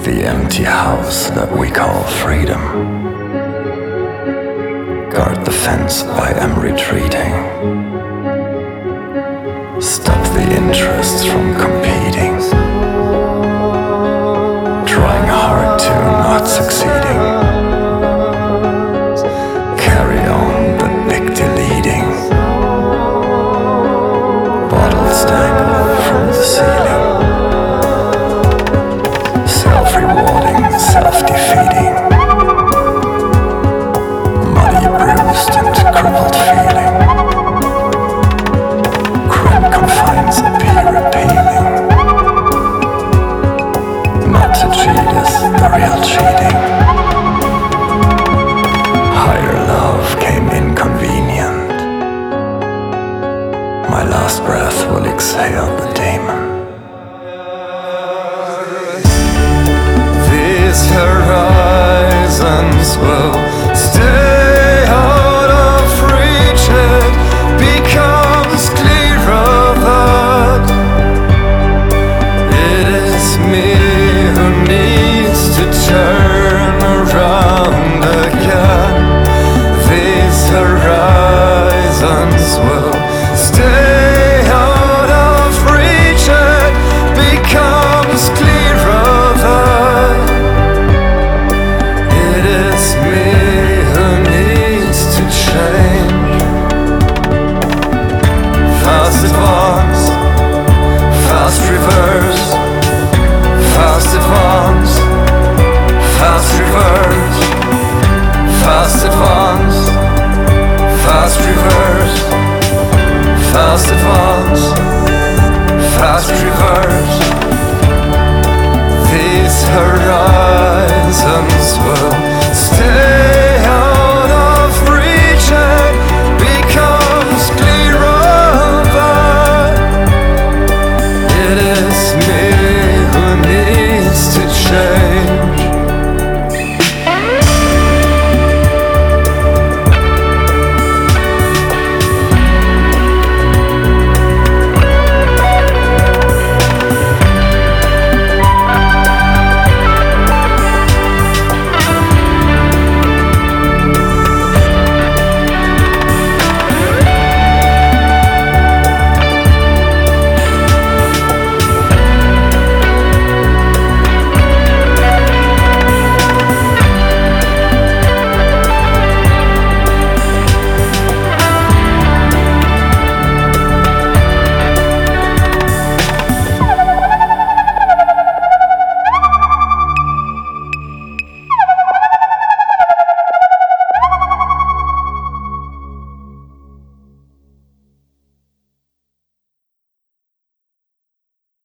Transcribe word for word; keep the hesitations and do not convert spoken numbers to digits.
The empty house that we call freedom. Guard the fence, I am retreating. Stop the interests from competing. Trying hard to not succeeding. Carry on the big deleting. Bottles dangle from the ceiling. Self-rewarding, self-defeating. Muddy, bruised and crippled feeling. Cramp confines appear appealing. Not to cheat is the real cheating. Higher love came inconvenient. My last breath will exhale the demon. These horizons will